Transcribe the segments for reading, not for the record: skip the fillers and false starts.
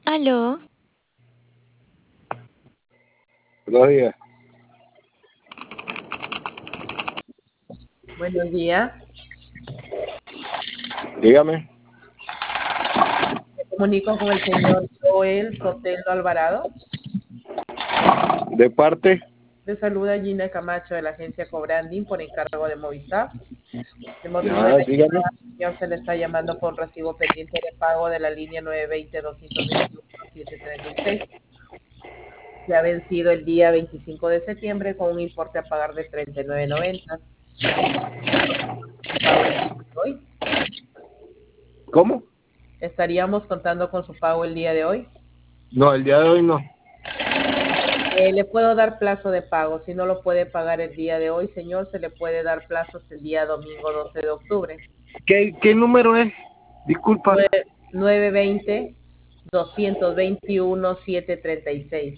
Aló, Buenos días, Buenos días. dígame, Me comunico con el señor Joel Sotelo Alvarado. de parte, Le saluda Gina Camacho de la agencia Cobranding por encargo de Movistar. El motivo de ya, la dígame. llamada, señor, se le está llamando por recibo pendiente de pago de la línea 920-221-736, que ha vencido el día 25 de septiembre con un importe a pagar de 39.90. Pago el día de hoy. ¿Cómo? ¿Estaríamos contando con su pago el día de hoy? No, el día de hoy no. Le puedo dar plazo de pago. Si no lo puede pagar el día de hoy, señor, se le puede dar plazo hasta el día domingo 12 de octubre. ¿Qué número es? Disculpa. 920-221-736.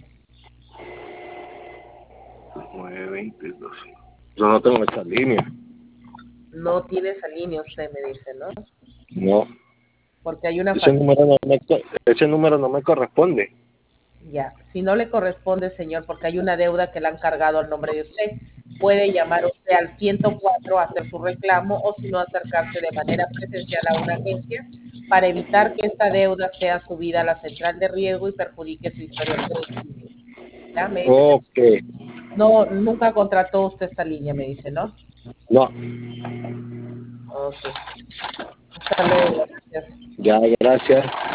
922. Yo no tengo esa línea. No tiene esa línea usted, me dice, ¿no? No, Porque hay una ese factura. número ese número no me corresponde. Ya, si no le corresponde, señor, porque hay una deuda que le han cargado al nombre de usted, puede llamar usted al 104 a hacer su reclamo o si no acercarse de manera presencial a una agencia para evitar que esta deuda sea subida a la central de riesgo y perjudique su historial crediticio. Ya me dice que Ok, no, nunca contrató usted esta línea, me dice, ¿no? no, Ok. Hasta luego, gracias. ya, gracias.